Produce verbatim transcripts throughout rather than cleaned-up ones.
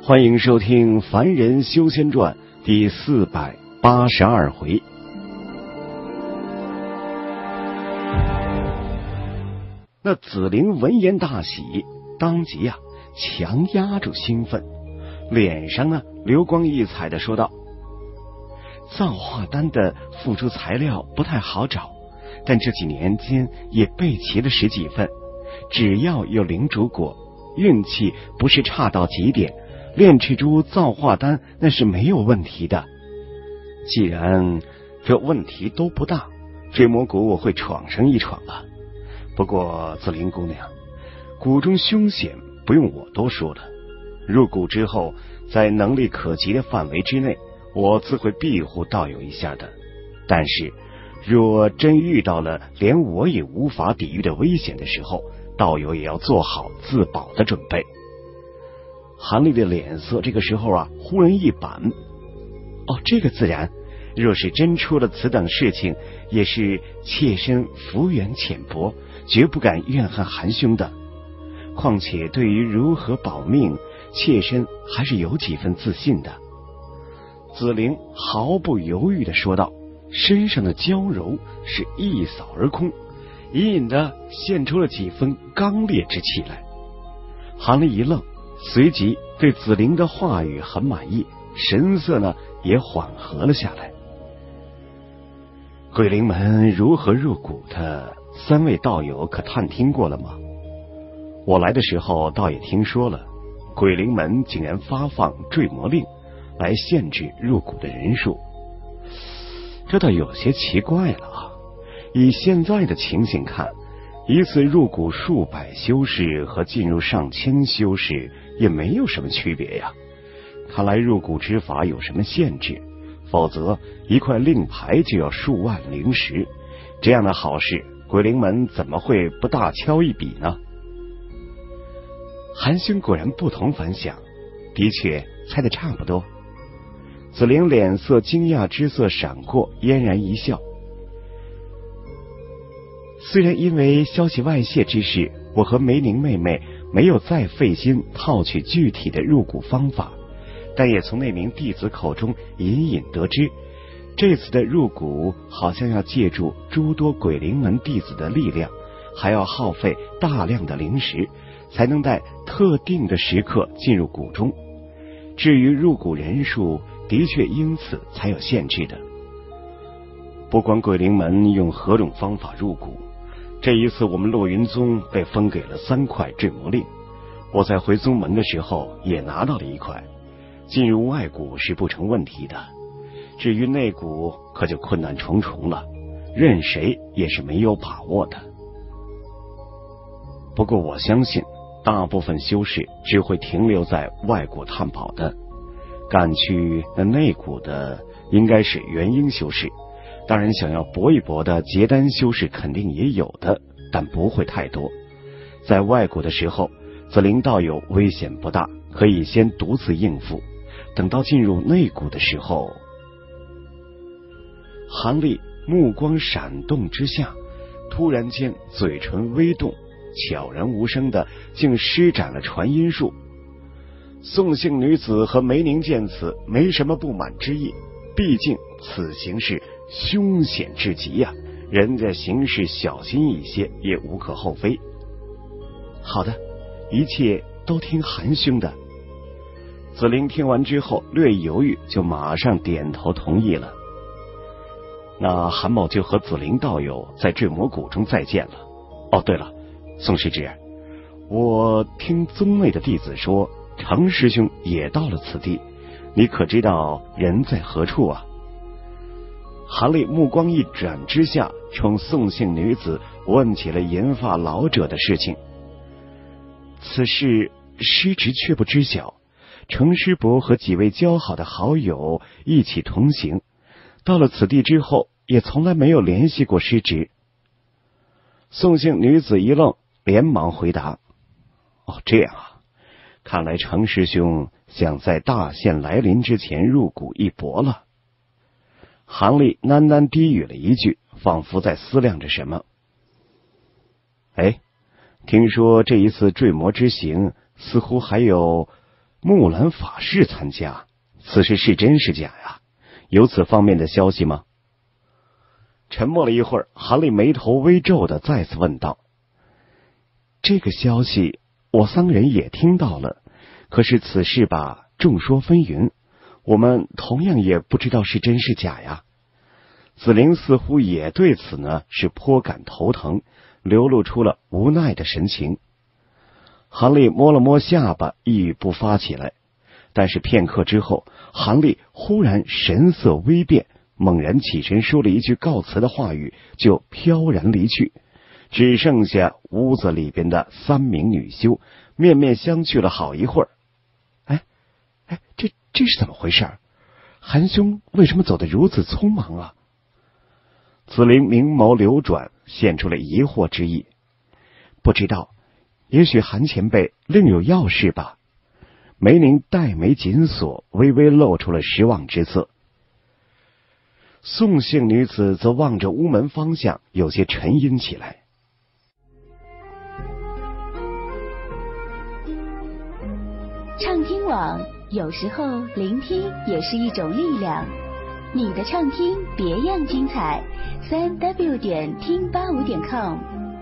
欢迎收听《凡人修仙传》第四百八十二回。那紫菱闻言大喜，当即啊强压住兴奋，脸上呢流光溢彩的说道：造化丹的辅助材料不太好找，但这几年间也备齐了十几份，只要有灵烛果，运气不是差到极点，炼制出造化丹那是没有问题的。既然这问题都不大，追魔谷我会闯上一闯了。不过紫菱姑娘，谷中凶险不用我多说了，入谷之后在能力可及的范围之内，我自会庇护道友一下的。但是若真遇到了连我也无法抵御的危险的时候，道友也要做好自保的准备。韩立的脸色这个时候啊忽然一板，哦，这个自然，若是真出了此等事情，也是妾身福缘浅薄，绝不敢怨恨韩兄的。况且对于如何保命，妾身还是有几分自信的。紫菱毫不犹豫地说道，身上的娇柔是一扫而空，隐隐的现出了几分刚烈之气来。韩立一愣，随即对紫菱的话语很满意，神色呢也缓和了下来。鬼灵门如何入谷的，三位道友可探听过了吗？我来的时候倒也听说了，鬼灵门竟然发放坠魔令来限制入谷的人数，这倒有些奇怪了啊。以现在的情形看，一次入谷数百修士和进入上千修士也没有什么区别呀。看来入谷之法有什么限制，否则一块令牌就要数万灵石，这样的好事鬼灵门怎么会不大敲一笔呢？韩兄果然不同凡响，的确猜得差不多。紫菱脸色惊讶之色闪过，嫣然一笑。虽然因为消息外泄之事，我和梅宁妹妹没有再费心套取具体的入谷方法，但也从那名弟子口中隐隐得知，这次的入谷好像要借助诸多鬼灵门弟子的力量，还要耗费大量的灵石，才能在特定的时刻进入谷中。至于入谷人数，的确因此才有限制的。不管鬼灵门用何种方法入谷，这一次我们落云宗被分给了三块坠魔令，我在回宗门的时候也拿到了一块，进入外谷是不成问题的，至于内谷可就困难重重了，任谁也是没有把握的。不过我相信大部分修士只会停留在外谷探宝的，赶去那内谷的应该是元婴修士，当然想要搏一搏的结丹修士肯定也有的，但不会太多。在外谷的时候，紫菱道友危险不大，可以先独自应付，等到进入内谷的时候。韩立目光闪动之下，突然间嘴唇微动，悄然无声的竟施展了传音术。宋姓女子和梅宁见此没什么不满之意，毕竟此行是凶险至极呀、啊，人家行事小心一些也无可厚非。好的，一切都听韩兄的。紫菱听完之后略犹豫，就马上点头同意了。那韩某就和紫菱道友在坠魔谷中再见了。哦，对了，宋师侄，我听宗内的弟子说程师兄也到了此地，你可知道人在何处啊？韩立目光一转之下，冲宋姓女子问起了银发老者的事情。此事师侄却不知晓，程师伯和几位交好的好友一起同行，到了此地之后也从来没有联系过师侄。宋姓女子一愣，连忙回答：哦，这样啊，看来程师兄想在大限来临之前入谷一搏了。韩立喃喃低语了一句，仿佛在思量着什么。哎，听说这一次坠魔之行似乎还有木兰法师参加，此事是真是假呀？有此方面的消息吗？沉默了一会儿，韩立眉头微皱的再次问道：这个消息我三个人也听到了，可是此事吧，众说纷纭，我们同样也不知道是真是假呀。子玲似乎也对此呢是颇感头疼，流露出了无奈的神情。韩立摸了摸下巴，一语不发起来。但是片刻之后，韩立忽然神色微变，猛然起身说了一句告辞的话语，就飘然离去。只剩下屋子里边的三名女修面面相觑了好一会儿。哎哎，这这是怎么回事？韩兄为什么走得如此匆忙啊？子玲明眸流转，现出了疑惑之意。不知道，也许韩前辈另有要事吧。梅宁黛眉紧锁，微微露出了失望之色。宋姓女子则望着屋门方向，有些沉吟起来。 畅听网，有时候聆听也是一种力量。你的畅听别样精彩，三 w 点听八五点 com。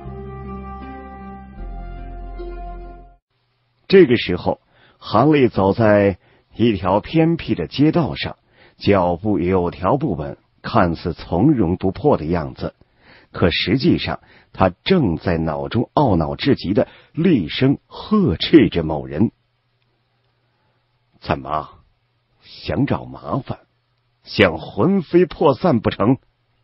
这个时候，韩立走在一条偏僻的街道上，脚步有条不紊，看似从容不迫的样子，可实际上他正在脑中懊恼至极的厉声呵斥着某人。怎么想找麻烦，想魂飞魄散不成？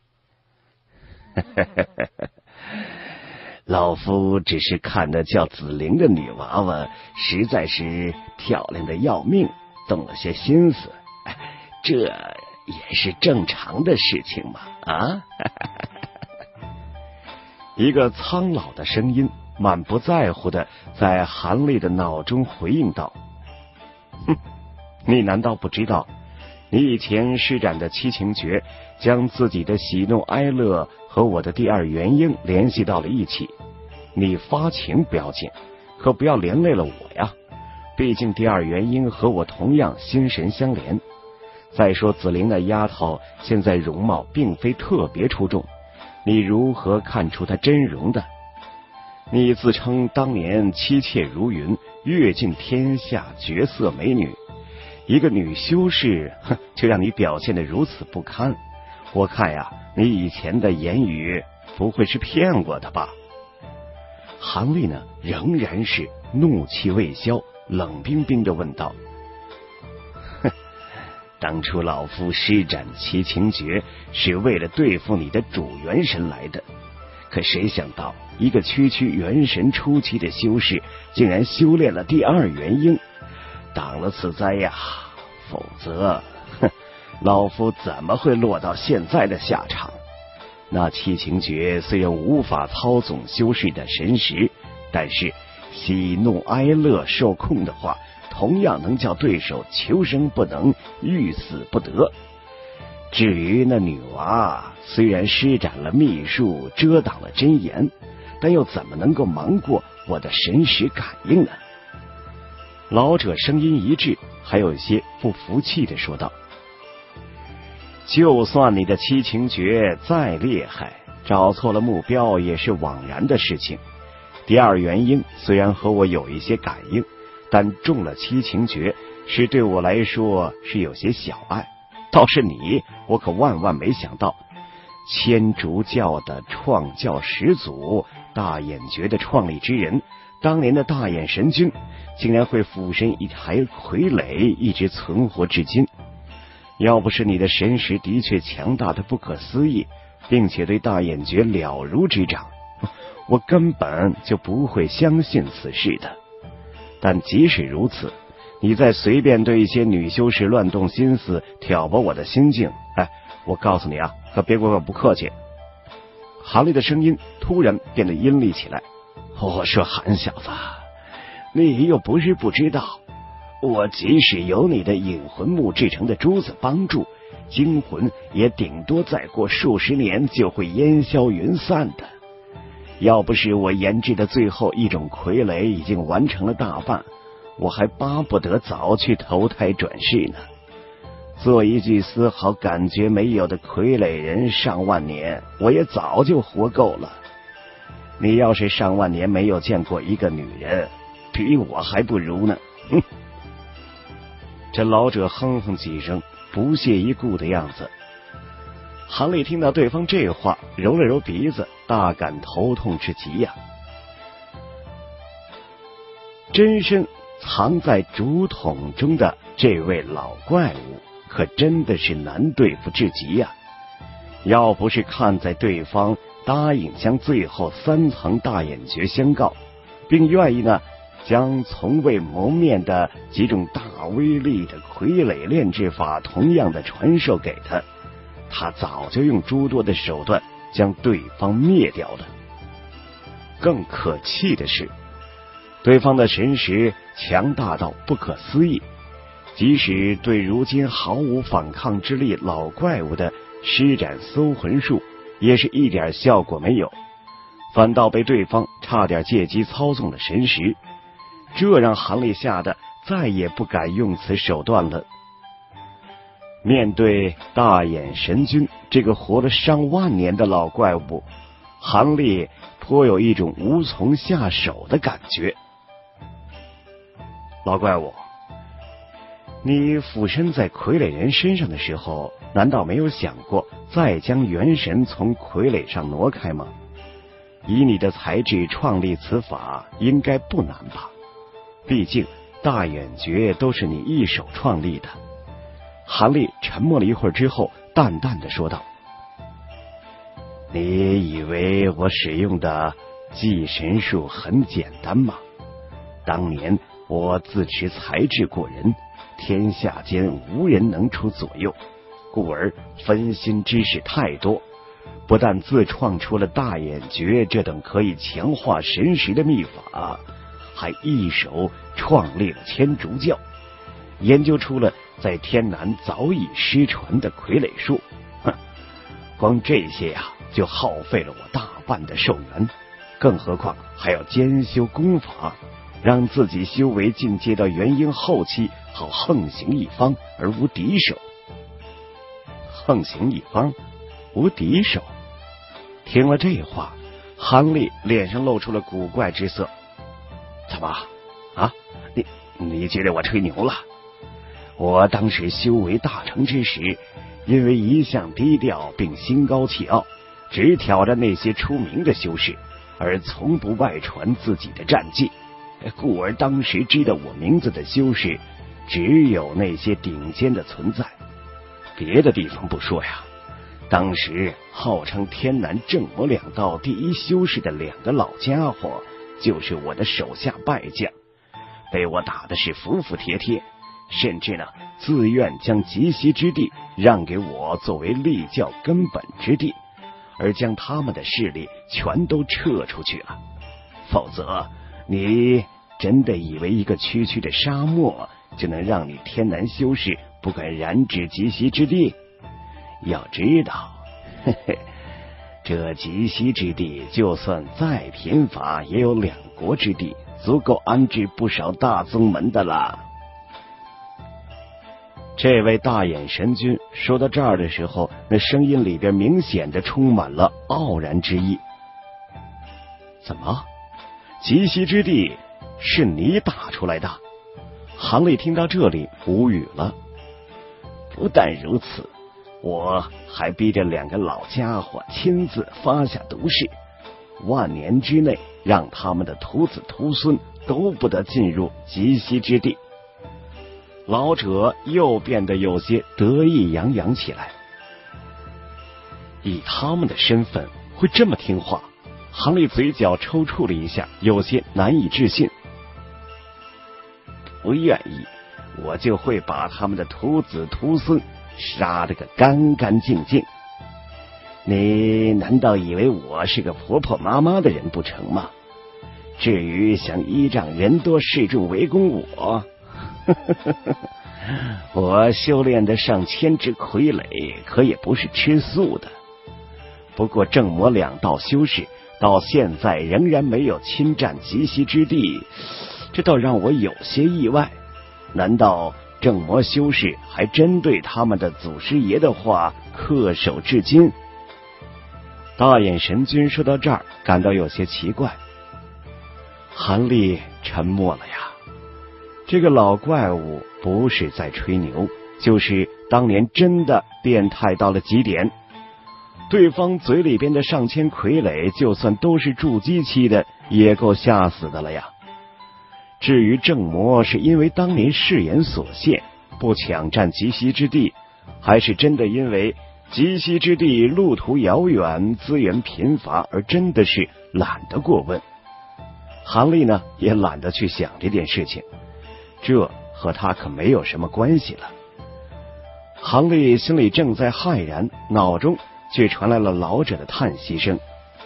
老夫只是看着叫子玲的女娃娃实在是漂亮的要命，动了些心思，这也是正常的事情嘛啊！一个苍老的声音满不在乎的在韩立的脑中回应道：哼，你难道不知道，你以前施展的七情诀将自己的喜怒哀乐和我的第二元婴联系到了一起？你发情不要紧，可不要连累了我呀，毕竟第二元婴和我同样心神相连。再说子玲那丫头现在容貌并非特别出众，你如何看出她真容的？你自称当年妻妾如云，阅尽天下绝色美女，一个女修士，哼，就让你表现得如此不堪。我看呀，你以前的言语不会是骗我的吧？韩立呢，仍然是怒气未消，冷冰冰的问道：哼，当初老夫施展七情诀是为了对付你的主元神来的，可谁想到一个区区元神初期的修士，竟然修炼了第二元婴，挡了此灾呀！否则，哼，老夫怎么会落到现在的下场？那七情诀虽然无法操纵修士的神识，但是喜怒哀乐受控的话，同样能叫对手求生不能，欲死不得。至于那女娃，虽然施展了秘术遮挡了真言，但又怎么能够瞒过我的神识感应呢？老者声音一滞，还有些不服气地说道：就算你的七情诀再厉害，找错了目标也是枉然的事情。第二元婴虽然和我有一些感应，但中了七情诀是对我来说是有些小碍。倒是你，我可万万没想到，千竺教的创教始祖，大眼诀的创立之人，当年的大眼神君，竟然会附身一台傀儡，一直存活至今。要不是你的神识的确强大的不可思议，并且对大眼诀了如指掌，我根本就不会相信此事的。但即使如此，你再随便对一些女修士乱动心思，挑拨我的心境，哎，我告诉你啊，可别怪我不客气。韩立的声音突然变得阴厉起来。我说韩小子，你又不是不知道，我即使有你的引魂木制成的珠子帮助，精魂也顶多再过数十年就会烟消云散的。要不是我研制的最后一种傀儡已经完成了大半， 我还巴不得早去投胎转世呢。做一具丝毫感觉没有的傀儡人上万年，我也早就活够了。你要是上万年没有见过一个女人，比我还不如呢。哼！这老者哼哼几声，不屑一顾的样子。韩立听到对方这话，揉了揉鼻子，大感头痛之极呀、啊。真身藏在竹筒中的这位老怪物，可真的是难对付至极呀、啊！要不是看在对方答应将最后三层大眼诀相告，并愿意呢将从未谋面的几种大威力的傀儡炼制法同样的传授给他，他早就用诸多的手段将对方灭掉了。更可气的是，对方的神识强大到不可思议，即使对如今毫无反抗之力老怪物的施展搜魂术，也是一点效果没有，反倒被对方差点借机操纵了神识，这让韩立吓得再也不敢用此手段了。面对大眼神君这个活了上万年的老怪物，韩立颇有一种无从下手的感觉。老怪物，你附身在傀儡人身上的时候，难道没有想过再将元神从傀儡上挪开吗？以你的才智创立此法，应该不难吧？毕竟大眼诀都是你一手创立的。韩立沉默了一会儿之后，淡淡的说道：你以为我使用的祭神术很简单吗？当年我自持才智过人，天下间无人能出左右，故而分心之事太多，不但自创出了大眼诀这等可以强化神识的秘法，还一手创立了千竺教，研究出了在天南早已失传的傀儡术。哼，光这些呀、啊，就耗费了我大半的寿元，更何况还要兼修功法，让自己修为进阶到元婴后期，好横行一方而无敌手。横行一方无敌手。听了这话，韩立脸上露出了古怪之色。怎么啊？你你觉得我吹牛了？我当时修为大成之时，因为一向低调并心高气傲，只挑着那些出名的修士，而从不外传自己的战绩，故而当时知道我名字的修士只有那些顶尖的存在。别的地方不说呀，当时号称天南正魔两道第一修士的两个老家伙，就是我的手下败将，被我打的是服服帖帖，甚至呢自愿将极西之地让给我作为立教根本之地，而将他们的势力全都撤出去了。否则你真的以为一个区区的沙漠就能让你天南修士不敢染指极西之地？要知道，嘿嘿，这极西之地就算再贫乏，也有两国之地，足够安置不少大宗门的啦。这位大眼神君说到这儿的时候，那声音里边明显的充满了傲然之意。怎么，极西之地是你打出来的？韩立听到这里无语了。不但如此，我还逼着两个老家伙亲自发下毒誓，万年之内让他们的徒子徒孙都不得进入极西之地。老者又变得有些得意洋洋起来。以他们的身份会这么听话？韩立嘴角抽搐了一下，有些难以置信。不愿意，我就会把他们的徒子徒孙杀得个干干净净。你难道以为我是个婆婆妈妈的人不成吗？至于想依仗人多势众围攻我，我修炼的上千只傀儡，可也不是吃素的。不过正魔两道修士到现在仍然没有侵占极西之地， 这倒让我有些意外。难道正魔修士还真对他们的祖师爷的话恪守至今？大眼神君说到这儿，感到有些奇怪。韩立沉默了呀。这个老怪物不是在吹牛，就是当年真的变态到了极点。对方嘴里边的上千傀儡，就算都是筑基期的，也够吓死的了呀。至于正魔是因为当年誓言所限，不抢占极西之地，还是真的因为极西之地路途遥远，资源贫乏，而真的是懒得过问。韩立呢，也懒得去想这件事情，这和他可没有什么关系了。韩立心里正在骇然，脑中却传来了老者的叹息声。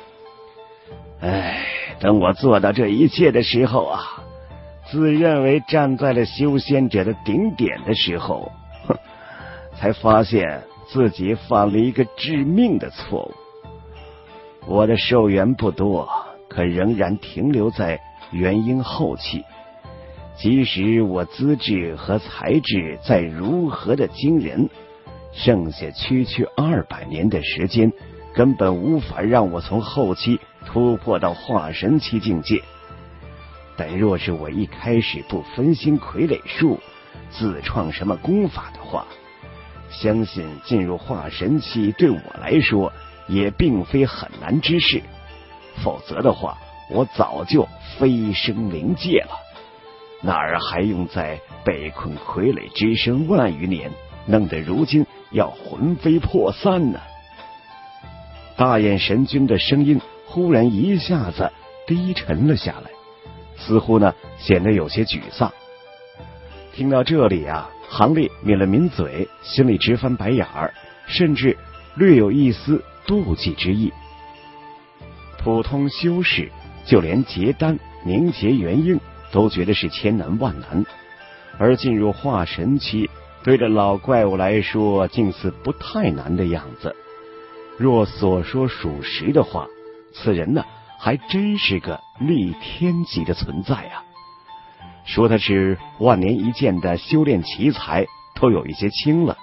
唉，等我做到这一切的时候啊，自认为站在了修仙者的顶点的时候，哼，才发现自己犯了一个致命的错误。我的寿元不多，可仍然停留在元婴后期。即使我资质和才智再如何的惊人，剩下区区二百年的时间，根本无法让我从后期突破到化神期境界。但若是我一开始不分心傀儡术，自创什么功法的话，相信进入化神期对我来说也并非很难之事。否则的话，我早就飞升灵界了，哪儿还用在被困傀儡之身万余年，弄得如今要魂飞魄散呢？大眼神君的声音忽然一下子低沉了下来，似乎呢显得有些沮丧。听到这里啊，韩立抿了抿嘴，心里直翻白眼儿，甚至略有一丝妒忌之意。普通修士就连结丹凝结元婴都觉得是千难万难，而进入化神期对这老怪物来说竟似不太难的样子。若所说属实的话，此人呢还真是个逆天级的存在啊！说他是万年一见的修炼奇才，都有一些轻了。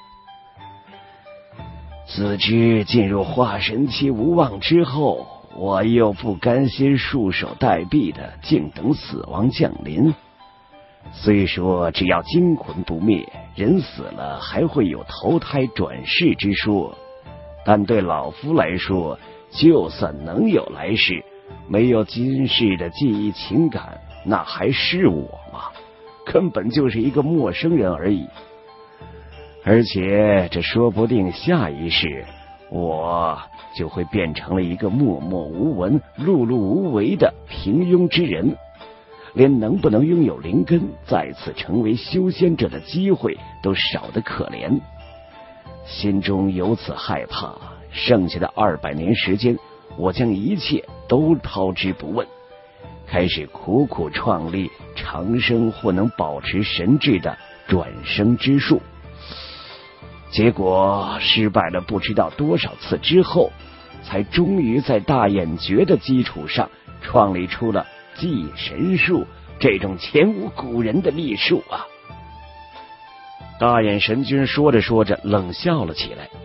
自知进入化神期无望之后，我又不甘心束手待毙的静等死亡降临。虽说只要精魂不灭，人死了还会有投胎转世之说，但对老夫来说，就算能有来世，没有今世的记忆情感，那还是我吗？根本就是一个陌生人而已。而且这说不定下一世我就会变成了一个默默无闻、碌碌无为的平庸之人，连能不能拥有灵根再次成为修仙者的机会都少得可怜。心中由此害怕，剩下的二百年时间，我将一切都抛之不问，开始苦苦创立长生或能保持神智的转生之术。结果失败了不知道多少次之后，才终于在大眼诀的基础上创立出了祭神术这种前无古人的秘术啊！大眼神君说着说着冷笑了起来。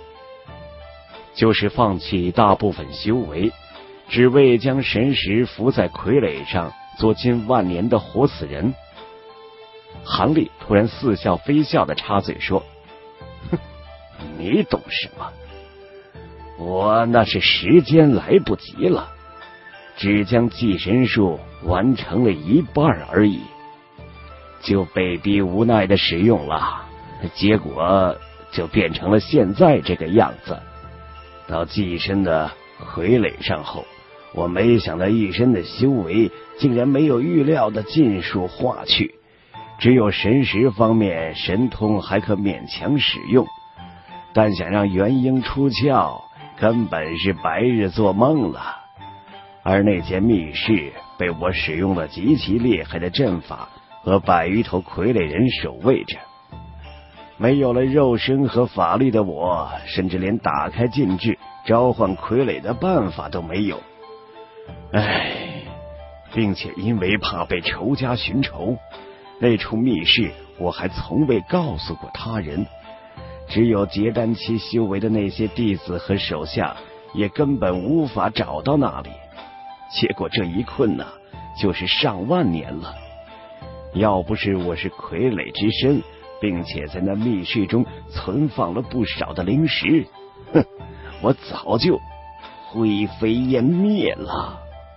就是放弃大部分修为，只为将神识浮在傀儡上做近万年的活死人。韩立突然似笑非笑的插嘴说：哼，你懂什么？我那是时间来不及了，只将祭神术完成了一半而已，就被逼无奈的使用了，结果就变成了现在这个样子。到寄身的傀儡上后，我没想到一身的修为竟然没有预料的尽数化去，只有神识方面神通还可勉强使用，但想让元婴出窍根本是白日做梦了。而那间密室被我使用了极其厉害的阵法和百余头傀儡人守卫着，没有了肉身和法力的我，甚至连打开禁制召唤傀儡的办法都没有。唉， 并且因为怕被仇家寻仇，那处密室我还从未告诉过他人，只有结丹期修为的那些弟子和手下也根本无法找到那里。结果这一困呢、啊，就是上万年了。要不是我是傀儡之身，并且在那密室中存放了不少的灵石，哼，我早就灰飞烟灭了。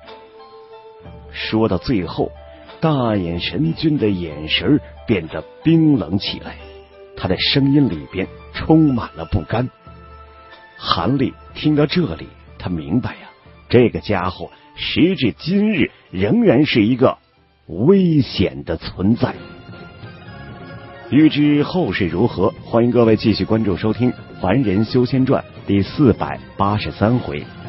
说到最后，大眼神君的眼神变得冰冷起来，他的声音里边充满了不甘。韩立听到这里，他明白呀、啊，这个家伙时至今日仍然是一个危险的存在。欲知后事如何，欢迎各位继续关注收听《凡人修仙传》第四百八十三回。